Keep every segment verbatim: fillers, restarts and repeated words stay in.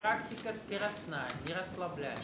Практика скоростная, не расслабляешь.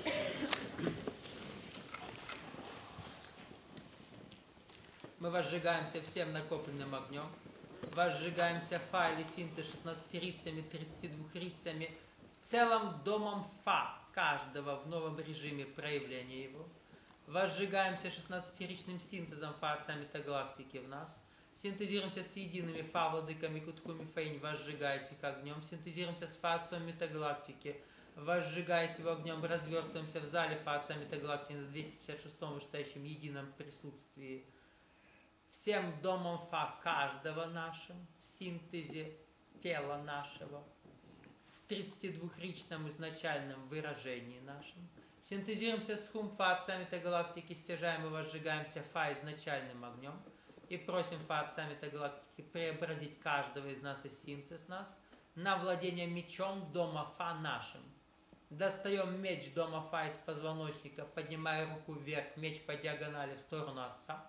Мы возжигаемся всем накопленным огнем. Возжигаемся фа или синты шестнадцатирицами, тридцатидвухрицами. В целом домом фа каждого в новом режиме проявления его. Возжигаемся шестнадцатиричным синтезом фа отца метагалактики в нас. Синтезируемся с едиными фа владыками Куткуми Фейнь, возжигаясь их огнем. Синтезируемся с фа отцом метагалактики, возжигаясь его огнем. Развертываемся в зале фа отца метагалактики на двести пятьдесят шестом вышестоящем едином присутствии. Всем домом фа каждого нашим, в синтезе тела нашего, в тридцатидвухричном изначальном выражении нашем. Синтезируемся с хум фа отца метагалактики, стяжаем и возжигаемся фа изначальным огнем. И просим фа отца метагалактики преобразить каждого из нас и синтез нас на владение мечом дома фа нашим. Достаем меч дома фа из позвоночника, поднимая руку вверх, меч по диагонали в сторону отца.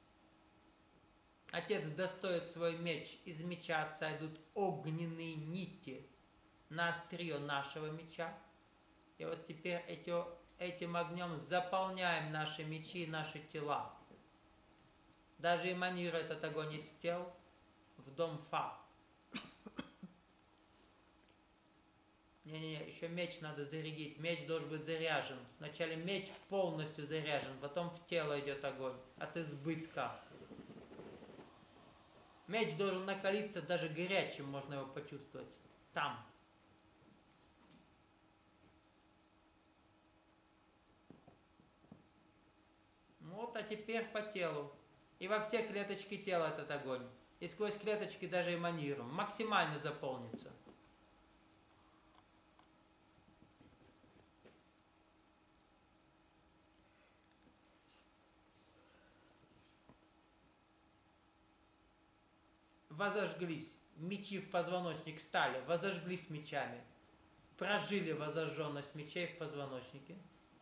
Отец достает свой меч, из меча отца идут огненные нити на острие нашего меча. И вот теперь эти, этим огнем заполняем наши мечи и наши тела. Даже эманирует этот огонь из тел в дом фа. Не-не-не, еще меч надо зарядить. Меч должен быть заряжен. Вначале меч полностью заряжен, потом в тело идет огонь от избытка. Меч должен накалиться, даже горячим можно его почувствовать. Там. Вот, а теперь по телу. И во все клеточки тела этот огонь. И сквозь клеточки даже эманируем. Максимально заполнится. Возожглись. Мечи в позвоночник стали. Возожглись мечами. Прожили возожженность мечей в позвоночнике.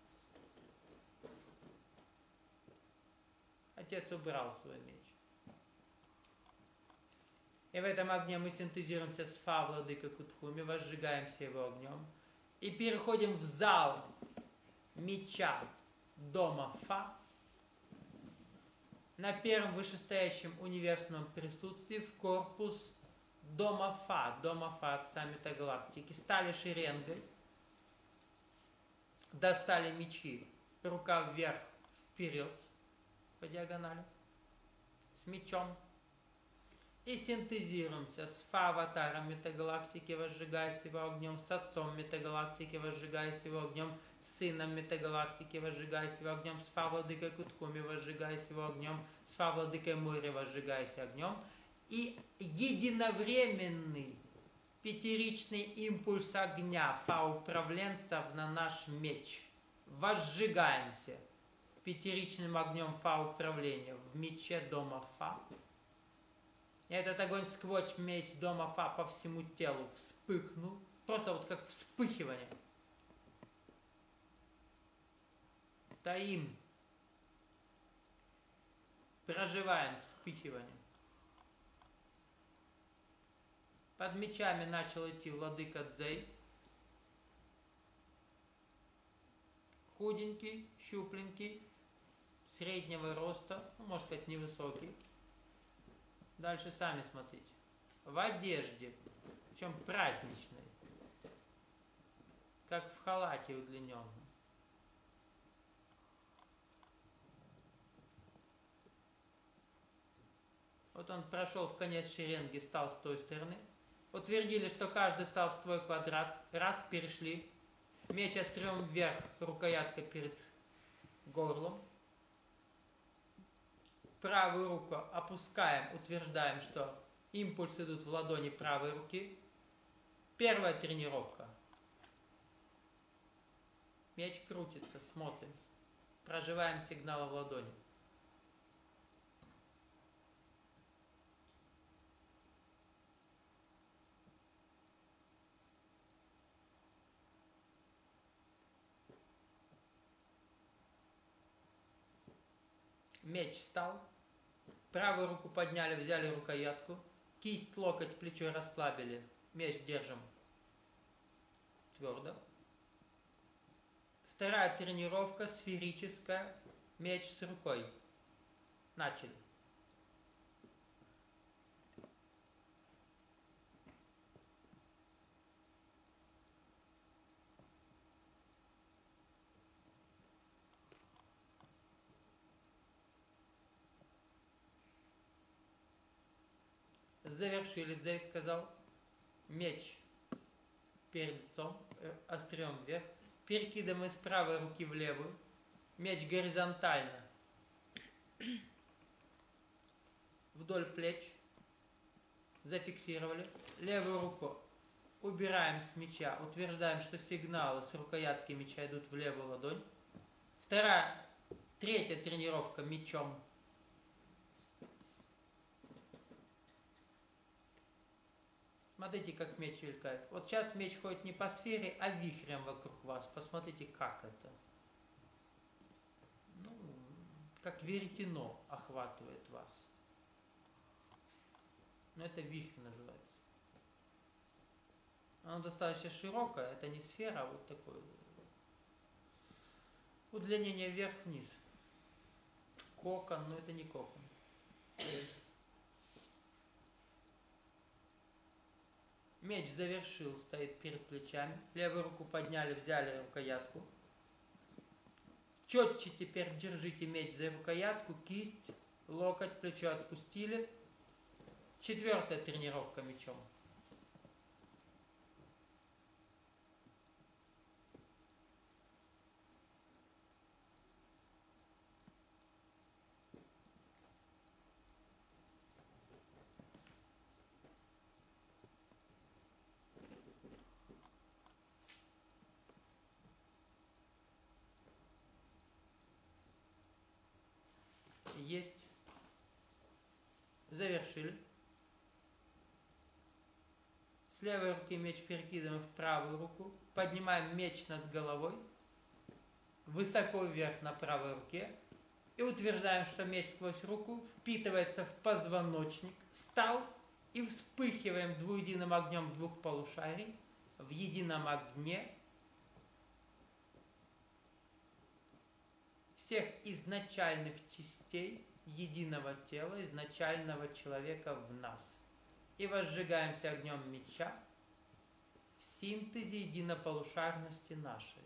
Отец убрал свой меч. И в этом огне мы синтезируемся с фа владыка Кутхуми, возжигаемся его огнем. И переходим в зал меча дома фа. На первом вышестоящем универсальном присутствии в корпус дома фа, дома фа отца метагалактики. Стали шеренгой. Достали мечи. Рука вверх, вперед. По диагонали, с мечом. И синтезируемся с фа-аватаром метагалактики, возжигаясь его огнем, с отцом метагалактики, возжигаясь его огнем, с сыном метагалактики, возжигаясь его огнем, с фа-владыкой Куткуми, возжигаясь его огнем, с фа-владыкой Мури, возжигаясь огнем. И единовременный пятеричный импульс огня фа-управленцев на наш меч. Возжигаемся пятеричным огнем фа управления в мече дома фа. И этот огонь сквозь меч дома фа по всему телу вспыхнул. Просто вот как вспыхивание. Стоим. Проживаем вспыхивание. Под мечами начал идти владыка Цзэй. Худенький, щупленький, среднего роста, ну, можно сказать, невысокий. Дальше сами смотрите. В одежде, причем праздничной, как в халате удлиненном. Вот он прошел в конец шеренги, стал с той стороны. Утвердили, что каждый стал в свой квадрат. Раз, перешли. Меч острием вверх, рукоятка перед горлом. Правую руку опускаем, утверждаем, что импульсы идут в ладони правой руки. Первая тренировка. Меч крутится, смотрим. Проживаем сигналы в ладони. Меч встал, правую руку подняли, взяли рукоятку, кисть, локоть, плечо расслабили, меч держим твердо. Вторая тренировка сферическая, меч с рукой. Начали. Завершили. Дзей сказал. Меч перед лицом, острием вверх. Перекидываем из правой руки в левую. Меч горизонтально вдоль плеч. Зафиксировали. Левую руку убираем с меча. Утверждаем, что сигналы с рукоятки меча идут в левую ладонь. Вторая, третья тренировка мечом. Смотрите, как меч мелькает. Вот сейчас меч ходит не по сфере, а вихрем вокруг вас. Посмотрите, как это. Ну, как веретено охватывает вас. Но это вихрь называется. Оно достаточно широкое, это не сфера, а вот такое удлинение вверх-вниз. Кокон, но это не кокон. Меч завершил, стоит перед плечами. Левую руку подняли, взяли рукоятку. Четче теперь держите меч за рукоятку, кисть, локоть, плечо отпустили. Четвертая тренировка мечом. Есть. Завершили. С левой руки меч перекидываем в правую руку. Поднимаем меч над головой. Высоко вверх на правой руке. И утверждаем, что меч сквозь руку впитывается в позвоночник. Стал и вспыхиваем двуединым огнем двух полушарий. В едином огне всех изначальных частей единого тела, изначального человека в нас. И возжигаемся огнем меча в синтезе единополушарности нашей.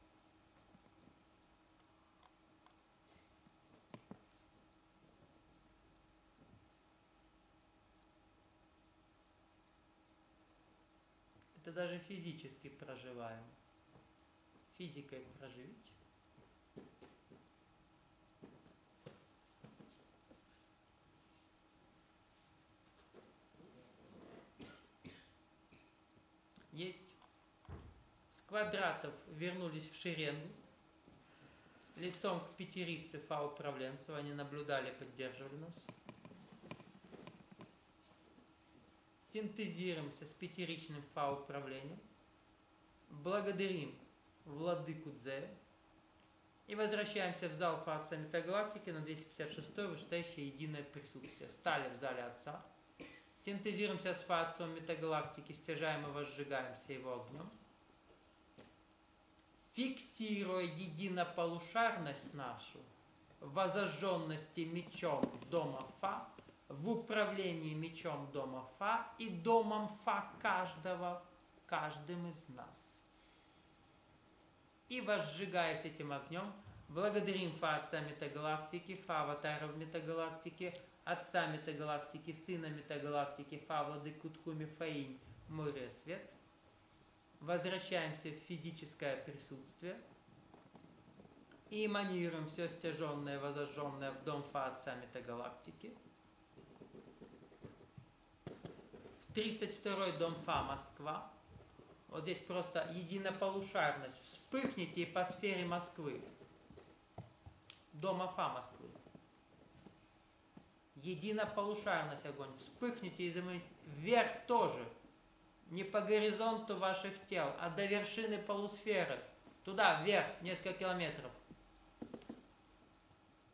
Это даже физически проживаем. Физикой проживите. Есть. С квадратов вернулись в шеренгу. Лицом к пятерице фа управленцев. Они наблюдали, поддерживали нас. Синтезируемся с пятеричным фа управлением. Благодарим владыку Дзея. И возвращаемся в зал Фа Отца Метагалактики на двести пятьдесят шестой, вышестоящее единое присутствие. Стали в зале Отца. Синтезируемся с Фа Отцом Метагалактики, стяжаем и возжигаемся его огнем. Фиксируя единополушарность нашу в зажженности мечом дома Фа, в управлении мечом дома Фа и домом Фа каждого, каждым из нас. И возжигаясь этим огнем, благодарим Фа Отца Метагалактики, Фа Аватаров Метагалактики, Отца Метагалактики, Сына Метагалактики, Фа Владыку Тхуми Фаинь, Море Свет. Возвращаемся в физическое присутствие и эманируем все стяженное, возожженное в дом Фа Отца Метагалактики. В тридцать второй дом Фа Москва. Вот здесь просто единополушарность. Вспыхните по сфере Москвы. Дома Фа Москвы. Единополушарность огонь. Вспыхните и замните. Вверх тоже. Не по горизонту ваших тел, а до вершины полусферы. Туда, вверх, несколько километров.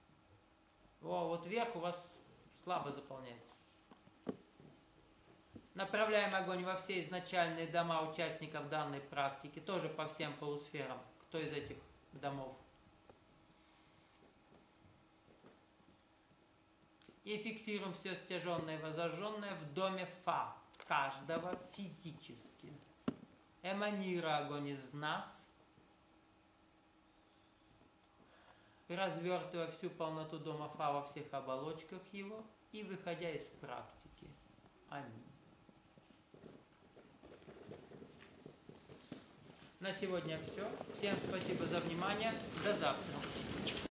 О, вот вверх у вас слабо заполняется. Направляем огонь во все изначальные дома участников данной практики, тоже по всем полусферам, кто из этих домов. И фиксируем все стяженное и возожженное в доме Фа, каждого физически. Эманируя огонь из нас, развертывая всю полноту дома Фа во всех оболочках его и выходя из практики. Аминь. На сегодня все. Всем спасибо за внимание. До завтра.